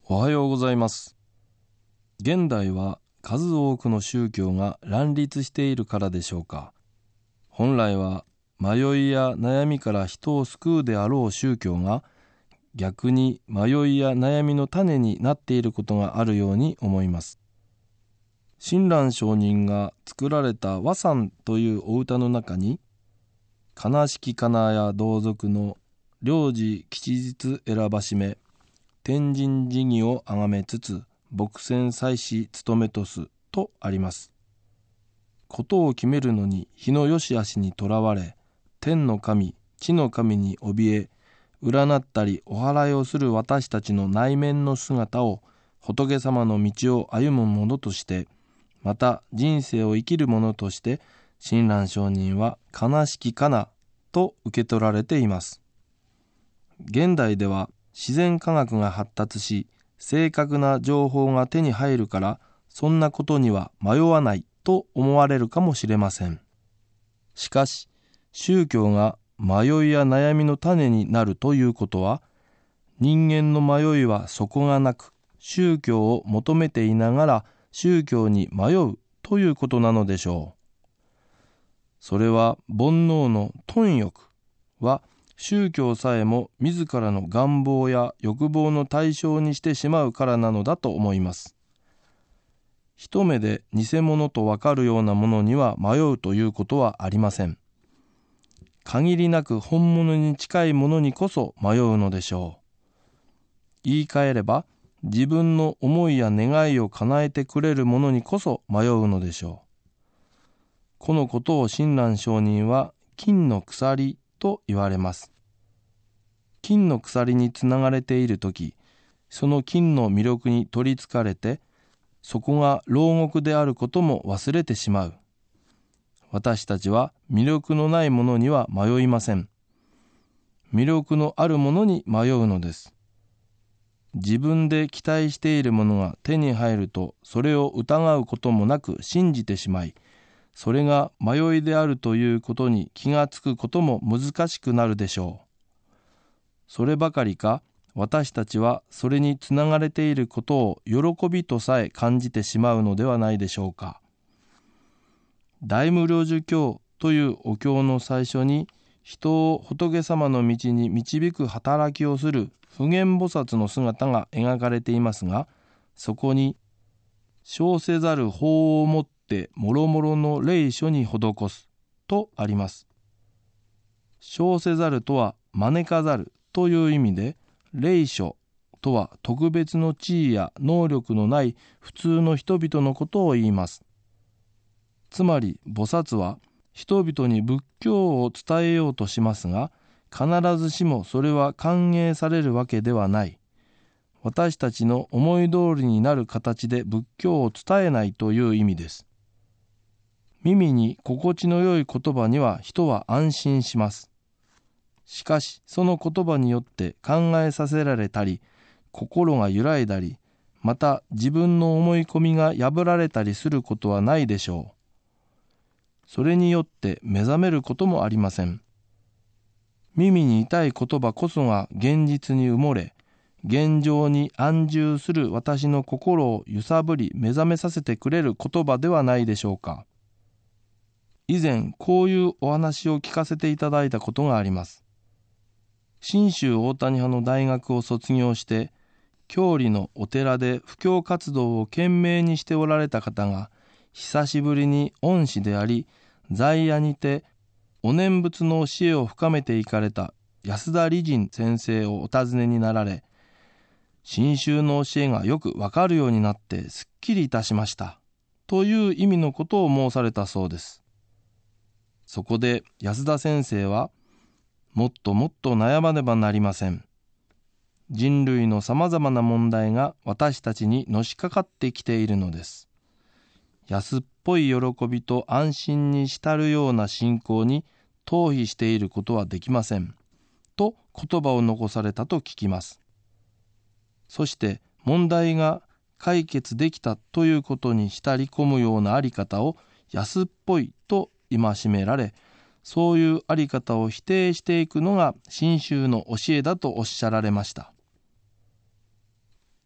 おはようございます。現代は数多くの宗教が乱立しているからでしょうか。本来は迷いや悩みから人を救うであろう宗教が、逆に迷いや悩みの種になっていることがあるように思います。親鸞上人が作られた和讃というお歌の中に、悲しきかなや同族の領事吉日選ばしめ、天神事義をあがめつつ牧船祭祀務めとすとあります。ことを決めるのに日の良し悪しにとらわれ、天の神地の神に怯え、占ったりお祓いをする私たちの内面の姿を仏様の道を歩む者として、また人生を生きる者として、親鸞上人は悲しきかなと受け取られています。現代では自然科学が発達し、正確な情報が手に入るから、そんなことには迷わないと思われるかもしれません。しかし、宗教が迷いや悩みの種になるということは、人間の迷いは底がなく、宗教を求めていながら宗教に迷うということなのでしょう。それは煩悩の貪欲は、宗教さえも自らの願望や欲望の対象にしてしまうからなのだと思います。一目で偽物とわかるようなものには迷うということはありません。限りなく本物に近いものにこそ迷うのでしょう。言い換えれば、自分の思いや願いを叶えてくれるものにこそ迷うのでしょう。このことを親鸞上人は金の鎖と言われます。金の鎖につながれているとき、その金の魅力に取りつかれて、そこが牢獄であることも忘れてしまう。私たちは魅力のないものには迷いません。魅力のあるものに迷うのです。自分で期待しているものが手に入ると、それを疑うこともなく信じてしまい、それが迷いであるということに気がつくことも難しくなるでしょう。そればかりか、私たちはそれにつながれていることを喜びとさえ感じてしまうのではないでしょうか。大無量寿経というお経の最初に、人を仏様の道に導く働きをする普賢菩薩の姿が描かれていますが、そこに生せざる法をもってもろもろの霊所に施すとあります。生せざるとは招かざるという意味で、霊所とは特別の地位や能力のない普通の人々のことを言います。つまり菩薩は人々に仏教を伝えようとしますが、必ずしもそれは歓迎されるわけではない。私たちの思い通りになる形で仏教を伝えないという意味です。耳に心地の良い言葉には人は安心します。しかしその言葉によって考えさせられたり、心が揺らいだり、また自分の思い込みが破られたりすることはないでしょう。それによって目覚めることもありません。耳に痛い言葉こそが現実に埋もれ、現状に安住する私の心を揺さぶり目覚めさせてくれる言葉ではないでしょうか。以前こういうお話を聞かせていただいたことがあります。信州大谷派の大学を卒業して、郷里のお寺で布教活動を懸命にしておられた方が、久しぶりに恩師であり、在野にてお念仏の教えを深めていかれた安田利人先生をお尋ねになられ、信州の教えがよくわかるようになってすっきりいたしましたという意味のことを申されたそうです。そこで安田先生は、もっともっと悩まねばなりません。人類のさまざまな問題が私たちにのしかかってきているのです。安っぽい喜びと安心に浸るような信仰に逃避していることはできませんと言葉を残されたと聞きます。そして問題が解決できたということに浸り込むようなあり方を安っぽいと戒められ、そういうあり方を否定していくのが信州の教えだとおっしゃられました。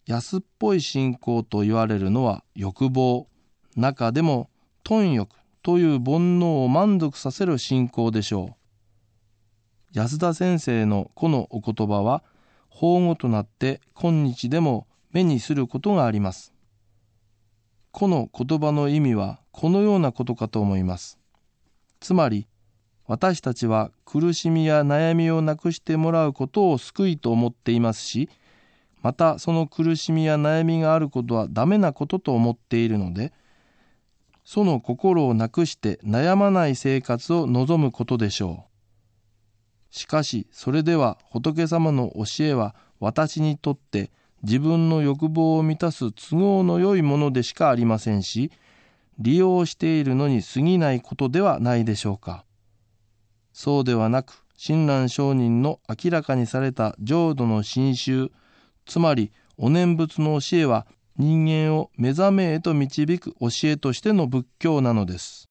安っぽい信仰と言われるのは欲望、中でも貪欲という煩悩を満足させる信仰でしょう。安田先生のこのお言葉は法語となって今日でも目にすることがあります。この言葉の意味はこのようなことかと思います。つまり、私たちは苦しみや悩みをなくしてもらうことを救いと思っていますし、またその苦しみや悩みがあることはダメなことと思っているので、その心をなくして悩まない生活を望むことでしょう。しかし、それでは仏様の教えは私にとって自分の欲望を満たす都合の良いものでしかありませんし、利用しているのに過ぎないことではないでしょうか。そうではなく、親鸞上人の明らかにされた浄土の真宗、つまりお念仏の教えは人間を目覚めへと導く教えとしての仏教なのです。